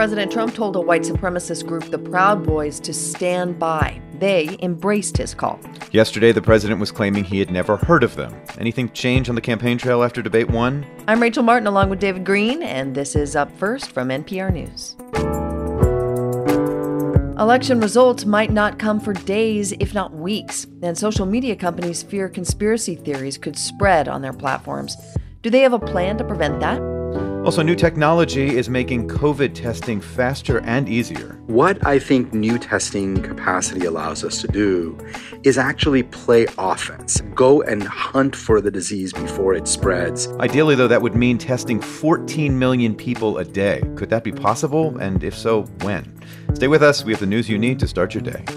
President Trump told a white supremacist group, the Proud Boys, to stand by. They embraced his call. Yesterday, the president was claiming he had never heard of them. Anything change on the campaign trail after debate one? I'm Rachel Martin along with David Green, and this is Up First from NPR News. Election results might not come for days, if not weeks, and social media companies fear conspiracy theories could spread on their platforms. Do they have a plan to prevent that? Also, new technology is making COVID testing faster and easier. What I think new testing capacity allows us to do is actually play offense. Go and hunt for the disease before it spreads. Ideally, though, that would mean testing 14 million people a day. Could that be possible? And if so, when? Stay with us. We have the news you need to start your day.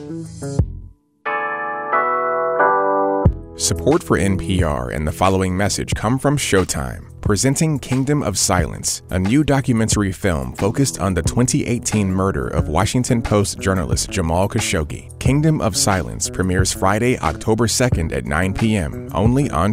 Support for NPR and the following message come from Showtime, presenting Kingdom of Silence, a new documentary film focused on the 2018 murder of Washington Post journalist Jamal Khashoggi. Kingdom of Silence premieres Friday, October 2nd at 9 p.m., only on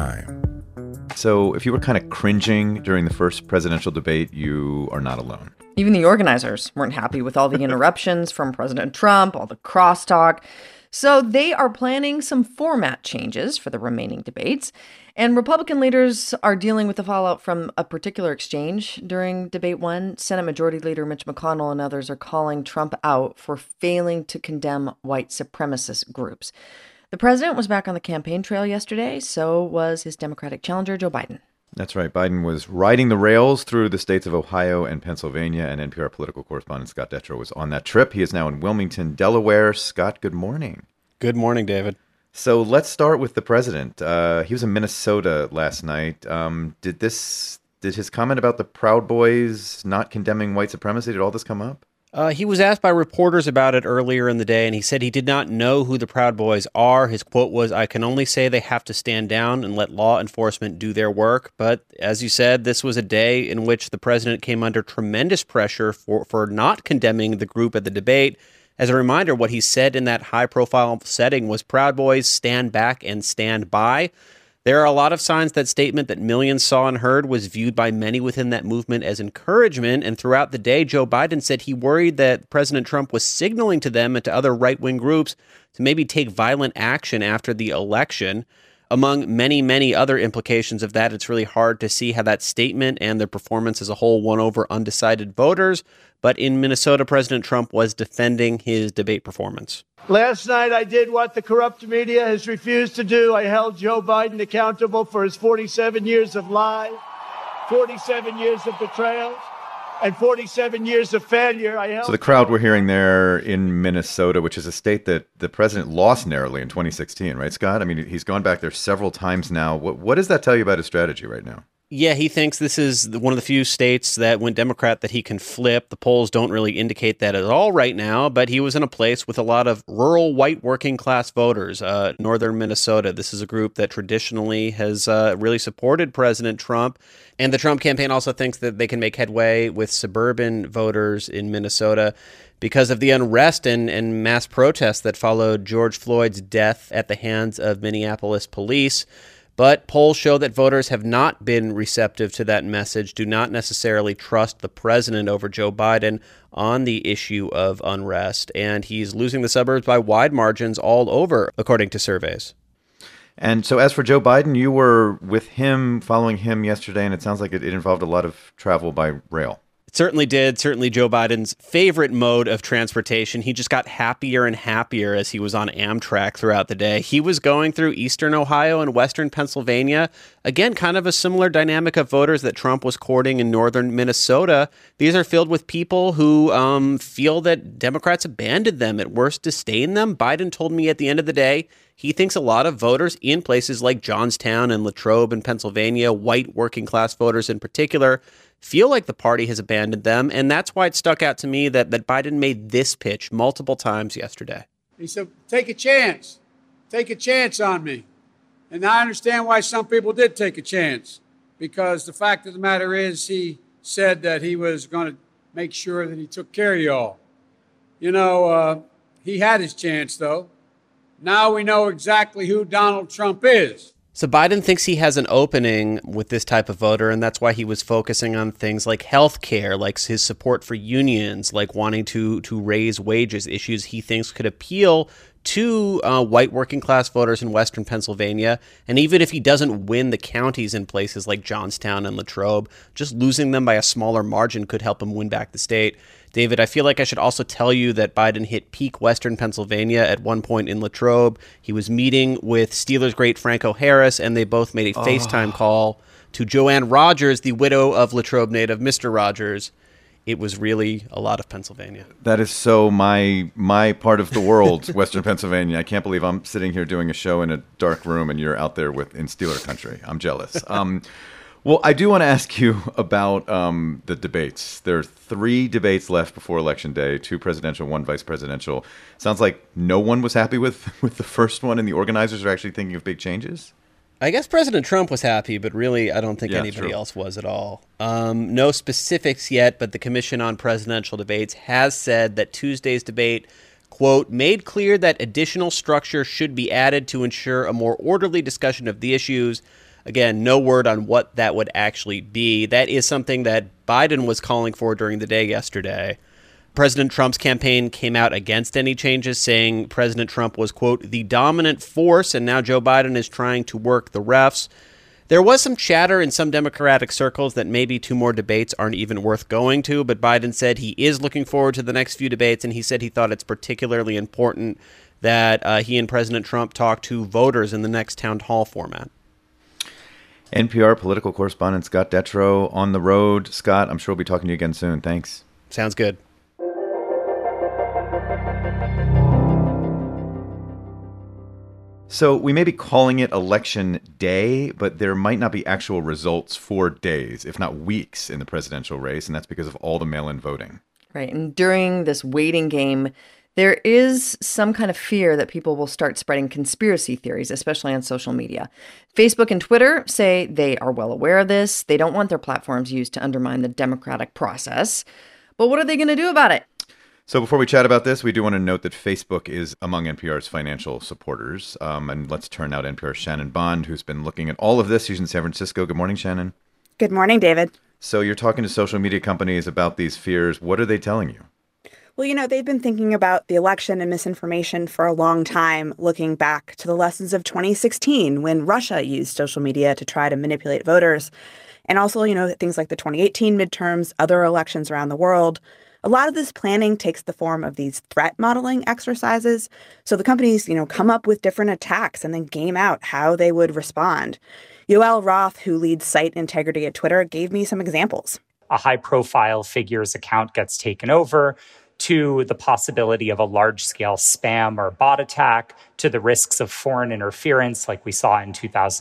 Showtime. So if you were kind of cringing during the first presidential debate, you are not alone. Even the organizers weren't happy with all the interruptions from President Trump, all the crosstalk. So they are planning some format changes for the remaining debates. And Republican leaders are dealing with the fallout from a particular exchange during debate one. Senate Majority Leader Mitch McConnell and others are calling Trump out for failing to condemn white supremacist groups. The president was back on the campaign trail yesterday, so was his Democratic challenger, Joe Biden. That's right. Biden was riding the rails through the states of Ohio and Pennsylvania, and NPR political correspondent Scott Detrow was on that trip. He is now in Wilmington, Delaware. Scott, good morning. Good morning, David. So let's start with the president. He was in Minnesota last night. Did his comment about the Proud Boys not condemning white supremacy, did all this come up? He was asked by reporters about it earlier in the day, and he said he did not know who the Proud Boys are. His quote was, "I can only say they have to stand down and let law enforcement do their work." But as you said, this was a day in which the president came under tremendous pressure for not condemning the group at the debate. As a reminder, what he said in that high-profile setting was, "Proud Boys, stand back and stand by." There are a lot of signs that statement that millions saw and heard was viewed by many within that movement as encouragement. And throughout the day, Joe Biden said he worried that President Trump was signaling to them and to other right-wing groups to maybe take violent action after the election. Among many, many other implications of that, it's really hard to see how that statement and their performance as a whole won over undecided voters. But in Minnesota, President Trump was defending his debate performance. Last night, I did what the corrupt media has refused to do. I held Joe Biden accountable for his 47 years of lies, 47 years of betrayals, and 47 years of failure. So the crowd we're hearing there in Minnesota, which is a state that the president lost narrowly in 2016, right, Scott? I mean, he's gone back there several times now. What does that tell you about his strategy right now? Yeah, he thinks this is one of the few states that went Democrat that he can flip. The polls don't really indicate that at all right now, but he was in a place with a lot of rural white working class voters, northern Minnesota. This is a group that traditionally has really supported President Trump. And the Trump campaign also thinks that they can make headway with suburban voters in Minnesota because of the unrest and mass protests that followed George Floyd's death at the hands of Minneapolis police. But polls show that voters have not been receptive to that message, do not necessarily trust the president over Joe Biden on the issue of unrest. And he's losing the suburbs by wide margins all over, according to surveys. And so as for Joe Biden, you were with him, following him yesterday, and it sounds like it involved a lot of travel by rail. Certainly did. Certainly Joe Biden's favorite mode of transportation. He just got happier and happier as he was on Amtrak throughout the day. He was going through eastern Ohio and western Pennsylvania. Again, kind of a similar dynamic of voters that Trump was courting in northern Minnesota. These are filled with people who feel that Democrats abandoned them, at worst disdain them. Biden told me at the end of the day, he thinks a lot of voters in places like Johnstown and Latrobe in Pennsylvania, white working class voters in particular, feel like the party has abandoned them. And that's why it stuck out to me that Biden made this pitch multiple times yesterday. He said, take a chance. Take a chance on me. And I understand why some people did take a chance, because the fact of the matter is he said that he was going to make sure that he took care of y'all. You know, he had his chance, though. Now we know exactly who Donald Trump is. So Biden thinks he has an opening with this type of voter, and that's why he was focusing on things like health care, like his support for unions, like wanting to raise wages, issues he thinks could appeal to white working class voters in Western Pennsylvania. And even if he doesn't win the counties in places like Johnstown and Latrobe, just losing them by a smaller margin could help him win back the state. David, I feel like I should also tell you that Biden hit peak Western Pennsylvania at one point in Latrobe. He was meeting with Steelers great Franco Harris, and they both made a FaceTime call to Joanne Rogers, the widow of Latrobe native Mr. Rogers. It was really a lot of Pennsylvania. That is so my part of the world, Western Pennsylvania. I can't believe I'm sitting here doing a show in a dark room and you're out there in Steeler country. I'm jealous. Well, I do want to ask you about the debates. There are 3 debates left before Election Day, 2 presidential, 1 vice presidential. Sounds like no one was happy with the first one, and the organizers are actually thinking of big changes? I guess President Trump was happy, but really I don't think anybody else was at all. No specifics yet, but the Commission on Presidential Debates has said that Tuesday's debate, quote, made clear that additional structure should be added to ensure a more orderly discussion of the issues. Again, no word on what that would actually be. That is something that Biden was calling for during the day yesterday. President Trump's campaign came out against any changes, saying President Trump was, quote, the dominant force, and now Joe Biden is trying to work the refs. There was some chatter in some Democratic circles that maybe 2 more debates aren't even worth going to, but Biden said he is looking forward to the next few debates, and he said he thought it's particularly important that he and President Trump talk to voters in the next town hall format. NPR political correspondent Scott Detrow on the road. Scott, I'm sure we'll be talking to you again soon. Thanks. Sounds good. So we may be calling it Election Day, but there might not be actual results for days, if not weeks, in the presidential race, and that's because of all the mail-in voting. Right. And during this waiting game, there is some kind of fear that people will start spreading conspiracy theories, especially on social media. Facebook and Twitter say they are well aware of this. They don't want their platforms used to undermine the democratic process. But what are they going to do about it? So before we chat about this, we do want to note that Facebook is among NPR's financial supporters. And let's turn now to NPR's Shannon Bond, who's been looking at all of this. She's in San Francisco. Good morning, Shannon. Good morning, David. So you're talking to social media companies about these fears. What are they telling you? Well, they've been thinking about the election and misinformation for a long time, looking back to the lessons of 2016 when Russia used social media to try to manipulate voters. And also, things like the 2018 midterms, other elections around the world. A lot of this planning takes the form of these threat modeling exercises. So the companies, come up with different attacks and then game out how they would respond. Yoel Roth, who leads site integrity at Twitter, gave me some examples. A high-profile figure's account gets taken over, to the possibility of a large-scale spam or bot attack, to the risks of foreign interference like we saw in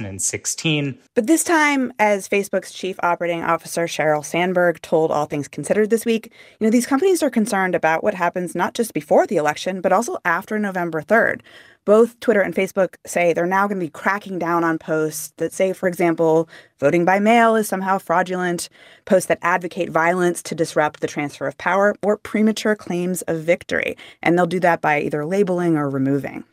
2016. But this time, as Facebook's chief operating officer Sheryl Sandberg told All Things Considered this week, these companies are concerned about what happens not just before the election, but also after November 3rd. Both Twitter and Facebook say they're now going to be cracking down on posts that say, for example, voting by mail is somehow fraudulent, posts that advocate violence to disrupt the transfer of power, or premature claims of victory. And they'll do that by either labeling or removing.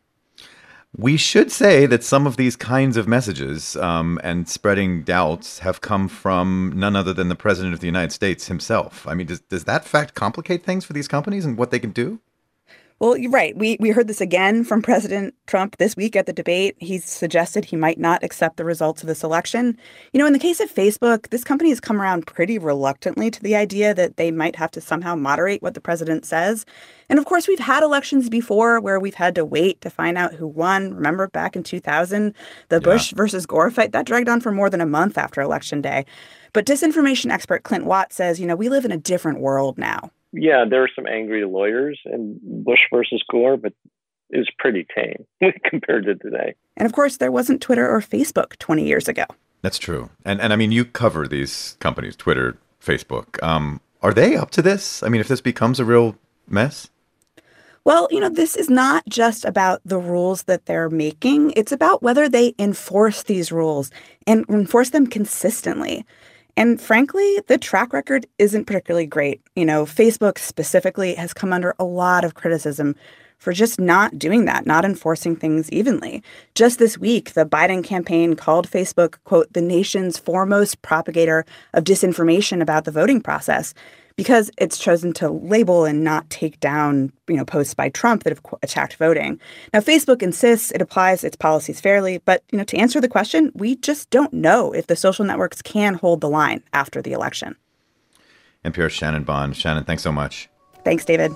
We should say that some of these kinds of messages and spreading doubts have come from none other than the president of the United States himself. I mean, does that fact complicate things for these companies and what they can do? Well, you're right. We heard this again from President Trump this week at the debate. He suggested he might not accept the results of this election. In the case of Facebook, this company has come around pretty reluctantly to the idea that they might have to somehow moderate what the president says. And of course, we've had elections before where we've had to wait to find out who won. Remember back in 2000, the Bush versus Gore fight, that dragged on for more than a month after Election Day. But disinformation expert Clint Watt says, we live in a different world now. Yeah, there were some angry lawyers in Bush versus Gore, but it was pretty tame compared to today. And of course, there wasn't Twitter or Facebook 20 years ago. That's true. And I mean, you cover these companies, Twitter, Facebook. Are they up to this? I mean, if this becomes a real mess? Well, this is not just about the rules that they're making. It's about whether they enforce these rules and enforce them consistently. And frankly, the track record isn't particularly great. Facebook specifically has come under a lot of criticism for just not doing that, not enforcing things evenly. Just this week, the Biden campaign called Facebook, quote, the nation's foremost propagator of disinformation about the voting process, because it's chosen to label and not take down, posts by Trump that have attacked voting. Now, Facebook insists it applies its policies fairly, but, to answer the question, we just don't know if the social networks can hold the line after the election. NPR's Shannon Bond. Shannon, thanks so much. Thanks, David.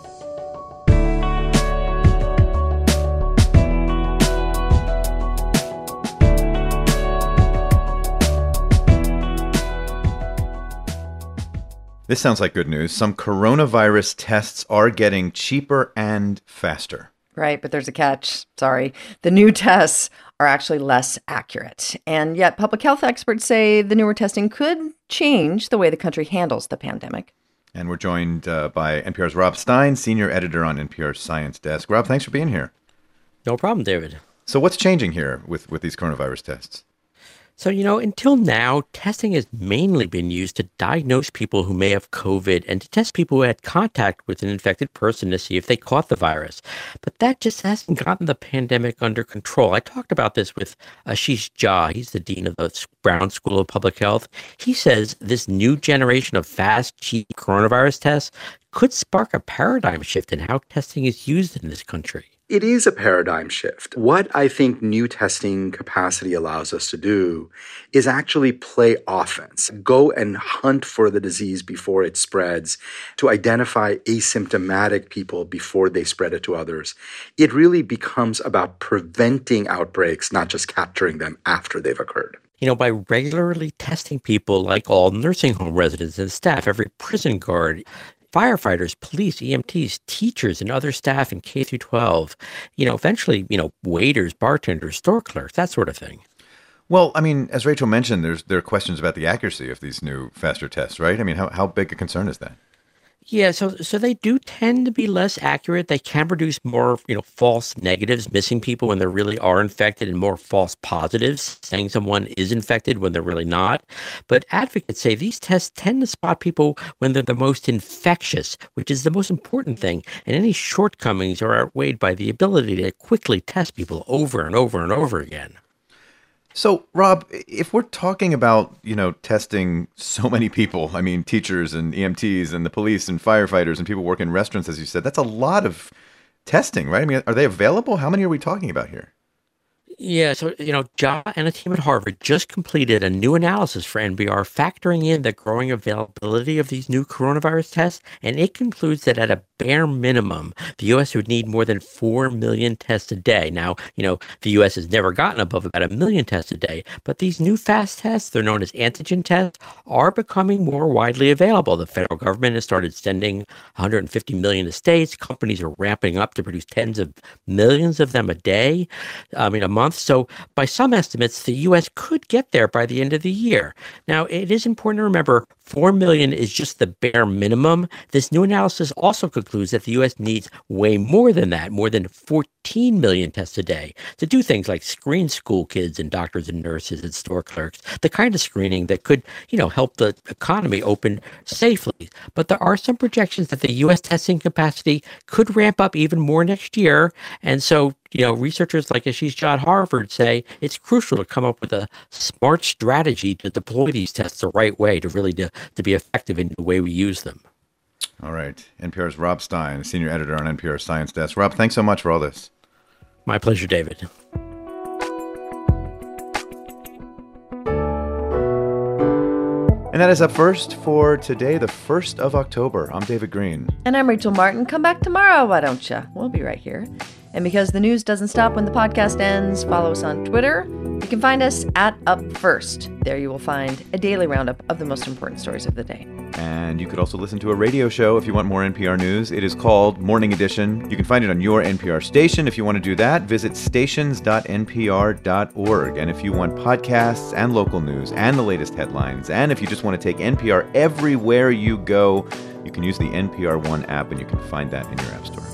This sounds like good news. Some coronavirus tests are getting cheaper and faster. Right, but there's a catch. Sorry. The new tests are actually less accurate. And yet public health experts say the newer testing could change the way the country handles the pandemic. And we're joined by NPR's Rob Stein, senior editor on NPR's Science Desk. Rob, thanks for being here. No problem, David. So what's changing here with these coronavirus tests? So, until now, testing has mainly been used to diagnose people who may have COVID and to test people who had contact with an infected person to see if they caught the virus. But that just hasn't gotten the pandemic under control. I talked about this with Ashish Jha. He's the dean of the Brown School of Public Health. He says this new generation of fast, cheap coronavirus tests could spark a paradigm shift in how testing is used in this country. It is a paradigm shift. What I think new testing capacity allows us to do is actually play offense, go and hunt for the disease before it spreads, to identify asymptomatic people before they spread it to others. It really becomes about preventing outbreaks, not just capturing them after they've occurred. By regularly testing people like all nursing home residents and staff, every prison guard, firefighters, police, EMTs, teachers, and other staff in K through 12, eventually, waiters, bartenders, store clerks, that sort of thing. Well, I mean, as Rachel mentioned, there are questions about the accuracy of these new faster tests, right? I mean, how big a concern is that? Yeah, so they do tend to be less accurate. They can produce more, false negatives, missing people when they really are infected, and more false positives, saying someone is infected when they're really not. But advocates say these tests tend to spot people when they're the most infectious, which is the most important thing. And any shortcomings are outweighed by the ability to quickly test people over and over and over again. So, Rob, if we're talking about, testing so many people, I mean, teachers and EMTs and the police and firefighters and people working in restaurants, as you said, that's a lot of testing, right? I mean, are they available? How many are we talking about here? Yeah, so, Jha and a team at Harvard just completed a new analysis for NPR factoring in the growing availability of these new coronavirus tests, and it concludes that at a bare minimum, the U.S. would need more than 4 million tests a day. Now, the U.S. has never gotten above about 1 million tests a day, but these new fast tests, they're known as antigen tests, are becoming more widely available. The federal government has started sending 150 million to states. Companies are ramping up to produce tens of millions of them a day, a month. So by some estimates, the U.S. could get there by the end of the year. Now, it is important to remember 4 million is just the bare minimum. This new analysis also concludes that the U.S. needs way more than that, more than 14 million tests a day, to do things like screen school kids and doctors and nurses and store clerks, the kind of screening that could, help the economy open safely. But there are some projections that the U.S. testing capacity could ramp up even more next year. And so, researchers like Ashish Jha at Harvard say it's crucial to come up with a smart strategy to deploy these tests the right way to really to be effective in the way we use them. All right. NPR's Rob Stein, senior editor on NPR's Science Desk. Rob, thanks so much for all this. My pleasure, David. And that is Up First for today, the 1st of October. I'm David Green. And I'm Rachel Martin. Come back tomorrow, why don't you? We'll be right here. And because the news doesn't stop when the podcast ends, follow us on Twitter. You can find us at Up First. There you will find a daily roundup of the most important stories of the day. And you could also listen to a radio show if you want more NPR news. It is called Morning Edition. You can find it on your NPR station. If you want to do that, visit stations.npr.org. And if you want podcasts and local news and the latest headlines, and if you just want to take NPR everywhere you go, you can use the NPR One app, and you can find that in your app store.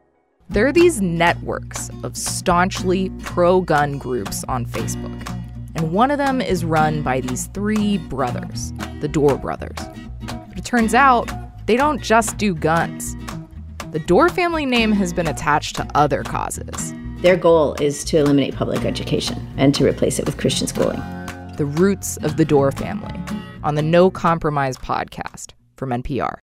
There are these networks of staunchly pro-gun groups on Facebook. And one of them is run by these three brothers, the Dorr brothers. But it turns out they don't just do guns. The Dorr family name has been attached to other causes. Their goal is to eliminate public education and to replace it with Christian schooling. The Roots of the Dorr Family on the No Compromise podcast from NPR.